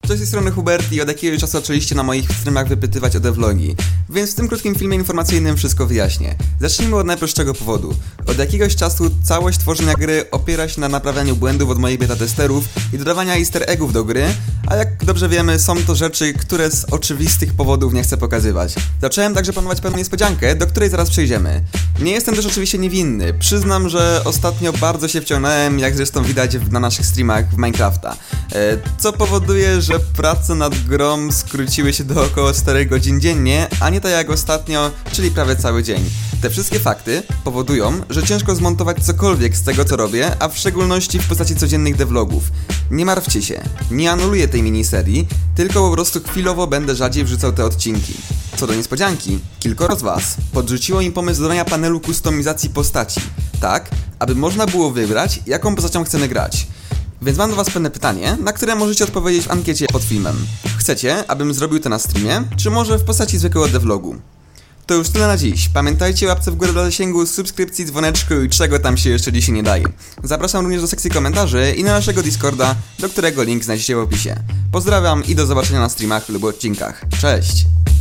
Cześć, z tej strony Hubert i od jakiegoś czasu zaczęliście na moich streamach wypytywać o devlogi, więc w tym krótkim filmie informacyjnym wszystko wyjaśnię. Zacznijmy od najprostszego powodu. Od jakiegoś czasu całość tworzenia gry opiera się na naprawianiu błędów od moich beta testerów i dodawania easter eggów do gry, a jak dobrze wiemy, są to rzeczy, które z oczywistych powodów nie chcę pokazywać. Zacząłem także planować pewną niespodziankę, do której zaraz przejdziemy. Nie jestem też oczywiście niewinny. Przyznam, że ostatnio bardzo się wciągnąłem, jak zresztą widać na naszych streamach w Minecrafta. Co powoduje, że prace nad grą skróciły się do około 4 godzin dziennie, a nie tak jak ostatnio, czyli prawie cały dzień. Te wszystkie fakty powodują, że ciężko zmontować cokolwiek z tego, co robię, a w szczególności w postaci codziennych devlogów. Nie martwcie się, nie anuluję tej miniserii, tylko po prostu chwilowo będę rzadziej wrzucał te odcinki. Co do niespodzianki, kilkoro z was podrzuciło im pomysł dodania panelu kustomizacji postaci, tak, aby można było wybrać, jaką postacią chcemy grać. Więc mam do was pewne pytanie, na które możecie odpowiedzieć w ankiecie pod filmem. Chcecie, abym zrobił to na streamie, czy może w postaci zwykłego devlogu? To już tyle na dziś. Pamiętajcie o łapce w górę dla zasięgu, subskrypcji, dzwoneczku i czego tam się jeszcze dzisiaj nie daje. Zapraszam również do sekcji komentarzy i na naszego Discorda, do którego link znajdziecie w opisie. Pozdrawiam i do zobaczenia na streamach lub odcinkach. Cześć!